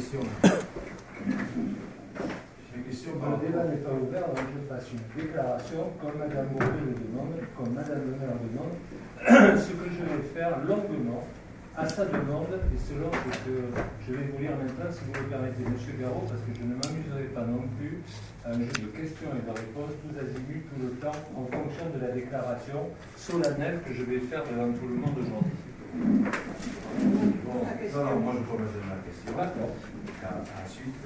questions. J'ai des questions par Le débat n'est pas ouvert, donc je fasse une déclaration, comme Mme Maury le demande, comme Mme le maire le demande, ce que je vais faire longuement, à sa demande, et selon ce que je vais vous lire maintenant, si vous me permettez, M. Garot, parce que je ne m'amuserai pas non plus à un jeu de questions et de réponses, tous azimuts, tout le temps, en fonction de la déclaration solennelle que je vais faire devant tout le monde aujourd'hui. Bon, non, moi je peux me donner la question. D'accord. Ensuite,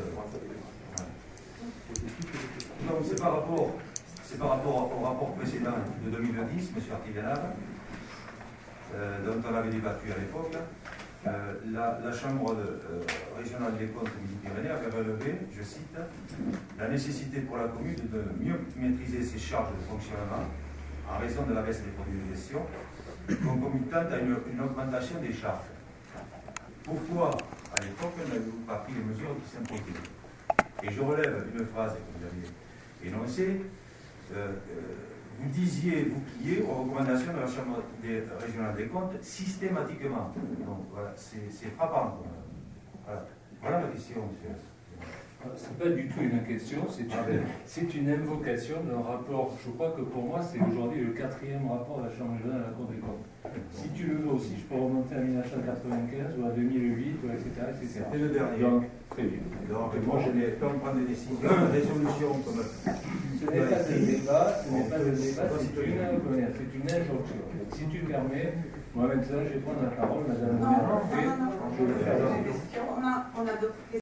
non, c'est par rapport au rapport précédent de 2010, M. Artiganave, dont on avait débattu à l'époque. La Chambre régionale des comptes Midi-Pyrénées avait relevé, je cite, la nécessité pour la commune de mieux maîtriser ses charges de fonctionnement en raison de la baisse des produits de gestion, concomitante à une augmentation des charges. Pourquoi, à l'époque, n'avez-vous pas pris les mesures qui s'imposaient? Et je relève une phrase que vous aviez énoncée. Vous disiez, vous pliez aux recommandations de la Chambre régionale des comptes systématiquement. Donc voilà, c'est frappant. Voilà ma question, monsieur. Ce n'est pas du tout une question, c'est une invocation d'un rapport. Je crois que pour moi, c'est aujourd'hui le 4e rapport de la Chambre régionale à la Cour des comptes. Si tu le veux aussi, je peux remonter à 1995 ou à 2008, ou etc. C'était le dernier. Donc, très bien. Donc, moi, je n'ai pas prendre des décisions, des résolutions comme. Ce n'est pas un débat, c'est une injonction. Si tu permets, moi maintenant, je vais prendre la parole, Madame le maire. Non. On a d'autres questions.